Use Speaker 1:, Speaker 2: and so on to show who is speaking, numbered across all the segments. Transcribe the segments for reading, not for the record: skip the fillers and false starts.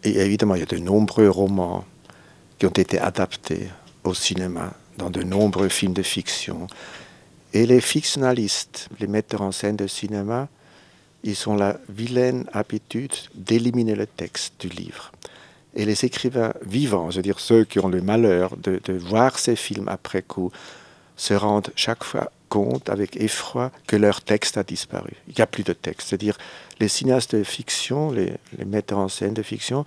Speaker 1: Et évidemment, il y a de nombreux romans qui ont été adaptés au cinéma, dans de nombreux films de fiction. Et les fictionnalistes, les metteurs en scène de cinéma, ils ont la vilaine habitude d'éliminer le texte du livre. Et les écrivains vivants, je veux dire ceux qui ont le malheur de voir ces films après coup, se rendent chaque fois compte avec effroi que leur texte a disparu. Il n'y a plus de texte. C'est-à-dire les cinéastes de fiction, les metteurs en scène de fiction,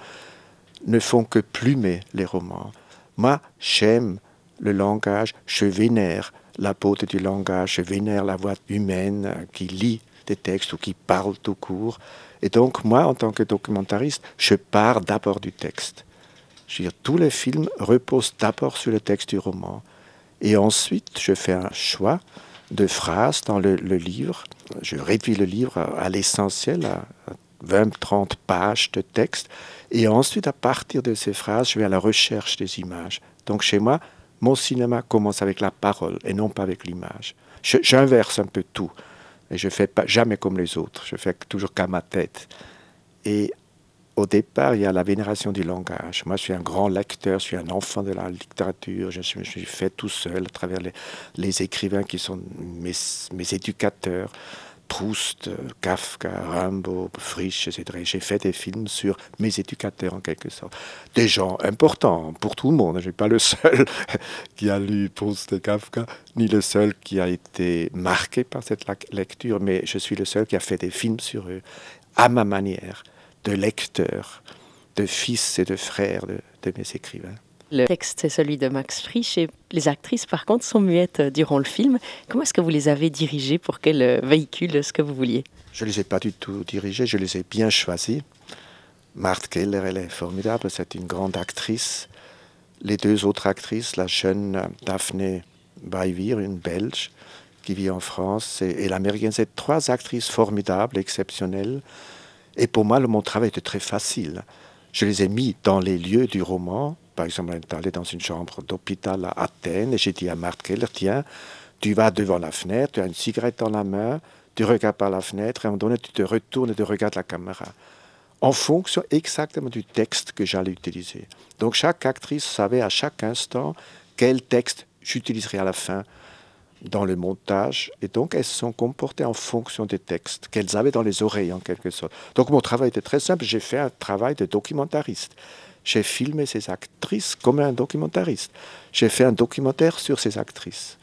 Speaker 1: ne font que plumer les romans. Moi, j'aime le langage, je vénère la beauté du langage, je vénère la voix humaine qui lit des textes ou qui parle tout court. Et donc, moi, en tant que documentariste, je pars d'abord du texte. Je veux dire, tous les films reposent d'abord sur le texte du roman. Et ensuite, je fais un choix de phrases dans le livre. Je réduis le livre à l'essentiel, à 20-30 pages de texte. Et ensuite, à partir de ces phrases, je vais à la recherche des images. Donc chez moi, mon cinéma commence avec la parole et non pas avec l'image. J'inverse un peu tout. Et je ne fais pas, jamais comme les autres. Je fais toujours qu'à ma tête. Et au départ, il y a la vénération du langage. Moi, je suis un grand lecteur, je suis un enfant de la littérature. Je suis fait tout seul à travers les écrivains qui sont mes éducateurs. Proust, Kafka, Rimbaud, Frisch, etc. J'ai fait des films sur mes éducateurs en quelque sorte. Des gens importants pour tout le monde. Je ne suis pas le seul qui a lu Proust et Kafka, ni le seul qui a été marqué par cette lecture, mais je suis le seul qui a fait des films sur eux, à ma manière, de lecteur, de fils et de frère de mes écrivains.
Speaker 2: Le texte, c'est celui de Max Frisch et les actrices, par contre, sont muettes durant le film. Comment est-ce que vous les avez dirigées pour qu'elles véhiculent ce que vous vouliez?
Speaker 1: Je ne les ai pas du tout dirigées, je les ai bien choisies. Marthe Keller, elle est formidable, c'est une grande actrice. Les deux autres actrices, la jeune Daphne Baivir, une Belge qui vit en France, et l'américaine, c'est trois actrices formidables, exceptionnelles. Et pour moi, mon travail était très facile. Je les ai mis dans les lieux du roman. Par exemple, on est allé dans une chambre d'hôpital à Athènes et j'ai dit à Marthe Keller, tiens, tu vas devant la fenêtre, tu as une cigarette dans la main, tu regardes par la fenêtre et à un moment donné, tu te retournes et tu regardes la caméra. En fonction exactement du texte que j'allais utiliser. Donc chaque actrice savait à chaque instant quel texte j'utiliserais à la fin dans le montage, et donc elles se sont comportées en fonction des textes qu'elles avaient dans les oreilles en quelque sorte. Donc mon travail était très simple, j'ai fait un travail de documentariste. J'ai filmé ces actrices comme un documentariste. J'ai fait un documentaire sur ces actrices.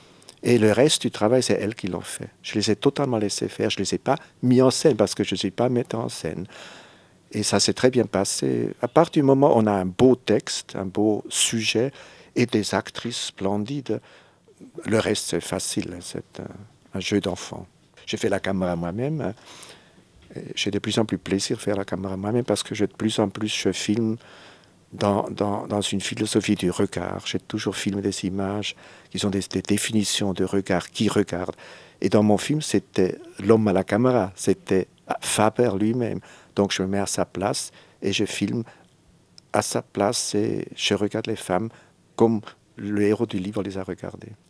Speaker 1: Et le reste du travail, c'est elles qui l'ont fait. Je les ai totalement laissées faire, je ne les ai pas mis en scène parce que je ne suis pas metteur en scène. Et ça s'est très bien passé. À partir du moment où on a un beau texte, un beau sujet et des actrices splendides, le reste, c'est facile, c'est un jeu d'enfant. J'ai fait la caméra moi-même. J'ai de plus en plus plaisir de faire la caméra moi-même parce que de plus en plus, je filme dans une philosophie du regard. J'ai toujours filmé des images qui sont des définitions de regard, qui regarde. Et dans mon film, c'était l'homme à la caméra, c'était Faber lui-même. Donc je me mets à sa place et je filme à sa place et je regarde les femmes comme le héros du livre les a regardées.